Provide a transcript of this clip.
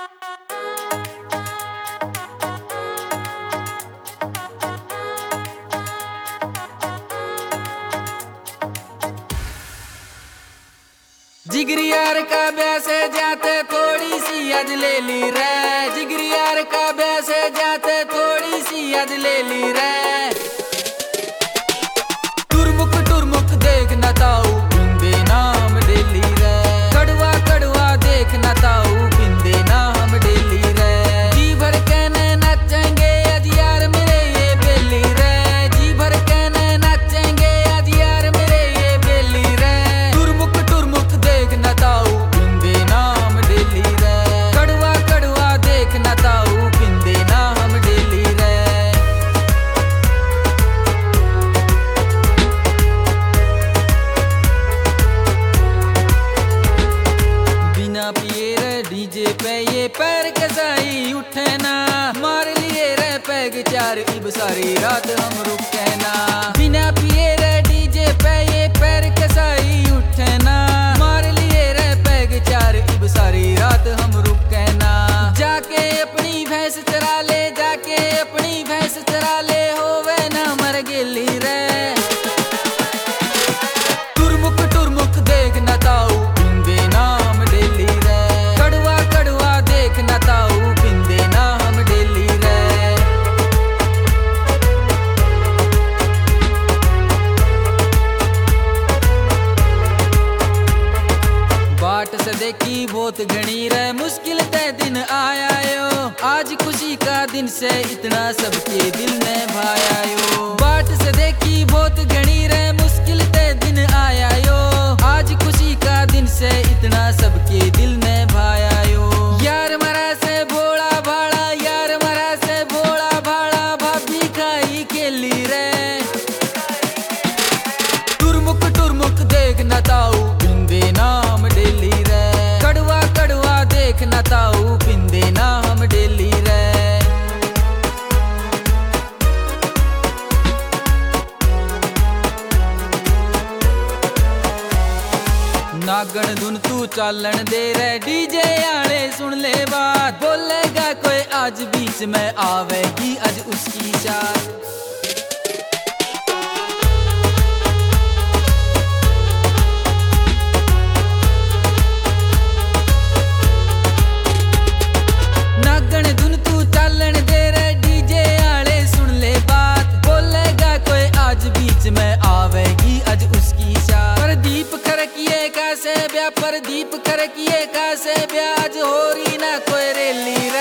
जिगरी यार का ब्याह से जाते थोड़ी सी याद ले ली रे। जिगरी यार का ब्याह से जाते थोड़ी सी याद ले ली रे। टुरमुक देख न ताऊ बिंदे नाम डेली रे। कड़वा कड़वा देख न ताऊ बिंदे नाम डेली रे। जी भर कहने नचेंगे आज यार मेरे ये बेली रे। जी भर कहने नचेंगे आज यार मेरे ये बेली रे। टुरमुक देख न ताऊ बिंदे नाम डेली रे। कड़वा कड़वा देख न ताऊ बिंदे नाम डेली रे। बिना पिए रे डीजे पे ये पैर कसाई उठे ना। मार लिए रे पैग चार इब सारी रात हम रुके ना। बिना पिए रे डीजे पे ये पैर कसाई उठे ना। मार लिए रे पैग चार इब सारी रात हम रुके ना। जाके अपनी भैंस चरा ले, जाके अपनी भैंस चरा ले, होवे ना मर गेली रे। टुरमुक देख न ताऊ बिंदे नाम डेली रे। कड़वा कड़वा देख न ताऊ बिंदे नाम डेली रे। बाट से देखी बहुत घनी रे, मुश्किल ते दिन आया यो। आज खुशी का दिन से इतना सबके दिल ने भाया यो। बाट से देखी बहुत घनी रे, मुश्किल ते दिन आया यो। आज खुशी का दिन से इतना सबके दिल ने भाया यो। यार मरा से भोला भाड़ा, यार मरा से भोला भाड़ा, भाभी खाई केली रे। टुरमुक देख न ताऊ बिंदे नाम डेली रे। कड़वा कड़वा देख न ताऊ बिंदे नाम डेली रे। नागण धुन तू चालन दे रे, डीजे आले सुन ले बात। बोलेगा कोई आज बीच में आवेगी आज उसकी चाल। नागण धुन तू चालन दे रे, डीजे आले सुन ले बात। बोलेगा कोई आज बीच में आवेगी आज उसकी चाल। प्रदीप खरकिए का से ब्याह, प्रदीप खरकिए का से ब्याह, आज हो रही ना कोई रेली रे।